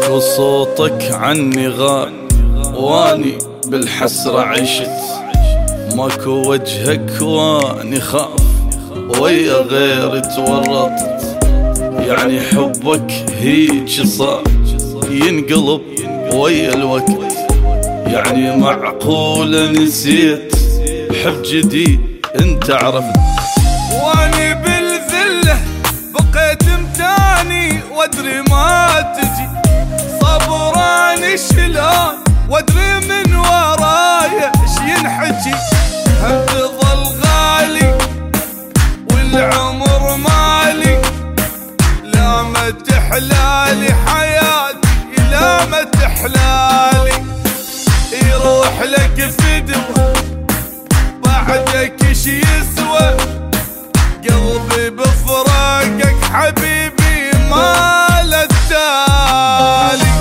وصوتك عني غاب، واني بالحسرة عشت، ماكو وجهك واني خاف، ويا غير تورطت. يعني حبك هيج صار ينقلب ويا الوقت، يعني معقولة نسيت حب جديد انت عرفت. واني بالذلة بقيت متاني وادري ما تجي، صبراني شلون وادري من ورايا ايش ينحكي. هم تظل غالي والعمر مالي، لا ما تحلالي حياتي لا ما تحلالي. يروح لك فدوة بعدك ايش يسوى، قلبي بفراقك حبيبي ما له تالي.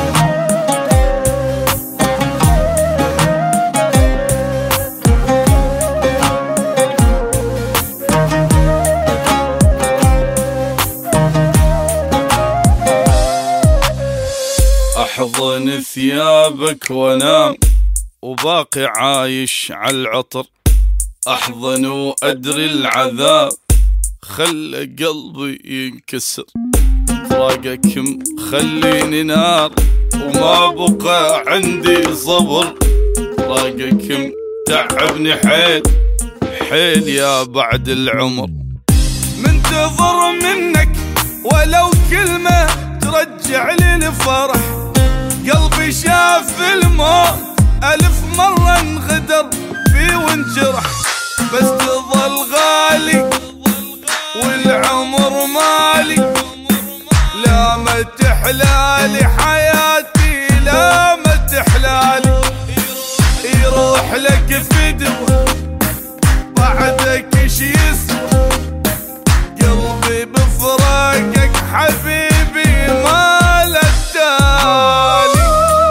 احضن ثيابك وانام وباقي عايش عالعطر، احضن وادري العذاب خلى قلبي ينكسر. فراقك مخليني نار وما بقى عندي صبر، فراقك متعبني حيل حيل يا بعد العمر. منتظر منك ولو كلمة ترجع لي الفرح، قلبي شاف الموت 1000 مرة انغدر فيه وانجرح، بس تظل غالي والعمر مالي، لا ما تحلالي حياتي لا ما تحلالي. يروح لك فدوة بعدك ايش يسوى، قلبي بفراقك حبيبي ما له تالي.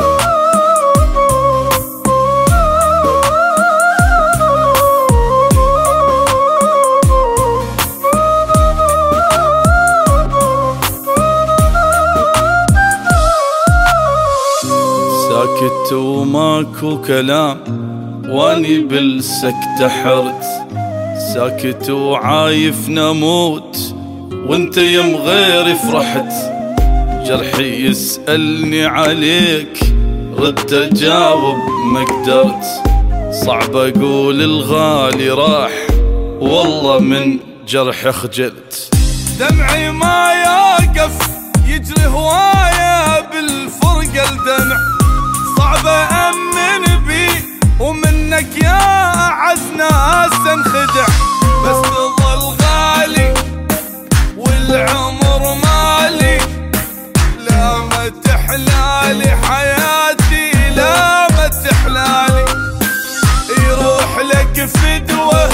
ساكت وماكو كلام واني بالسكتة حرت، ساكت وعايف نموت وانت يم غيري فرحت. جرحي يسألني عليك رد اجاوب ما قدرت، صعب اقول الغالي راح والله من جرح خجلت. دمعي ما يوقف يجري هواية بالفرقة الدمع، صعب أمن بي ومنك يا أعز ناس انخدع، بس تظل غالي والعمر مالي، لا ما تحلالي حياتي لا ما تحلالي. يروح لك فدوة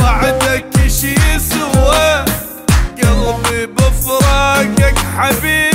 بعدك ايش يسوى، قلبي بفراقك حبيبي